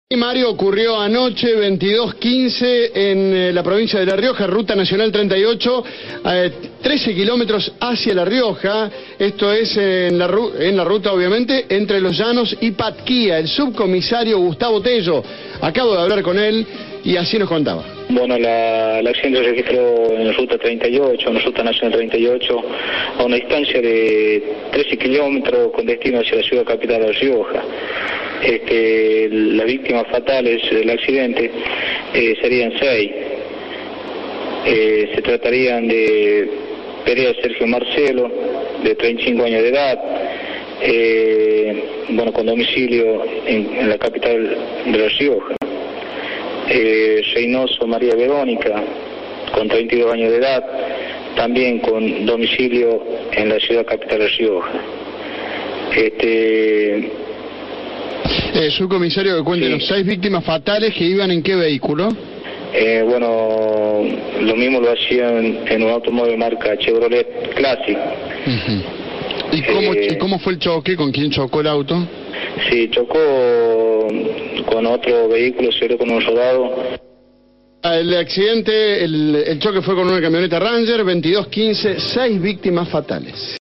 Mario, ocurrió anoche 22:15 en la provincia de La Rioja, Ruta Nacional 38, 13 kilómetros hacia La Rioja. Esto es en la ruta, obviamente, entre Los Llanos y Patquía. El subcomisario Gustavo Tello, acabo de hablar con él y así nos contaba. Bueno, el accidente se registró en la Ruta 38, en la Ruta Nacional 38, a una distancia de 13 kilómetros con destino hacia la ciudad capital de La Rioja. Las víctimas fatales del accidente serían 6. Se tratarían de Perea Sergio Marcelo, de 35 años de edad, con domicilio en la capital de La Rioja. Reynoso María Verónica, con 32 años de edad, también con domicilio en la ciudad capital de La Rioja. Subcomisario, que cuente los 6 víctimas fatales que iban en qué vehículo. Lo mismo lo hacían en un automóvil marca Chevrolet Classic. ¿Y cómo fue el choque? ¿Con quién chocó el auto? Sí, chocó con otro vehículo, se dio con un rodado. El accidente, el choque fue con una camioneta Ranger, 22:15, 6 víctimas fatales.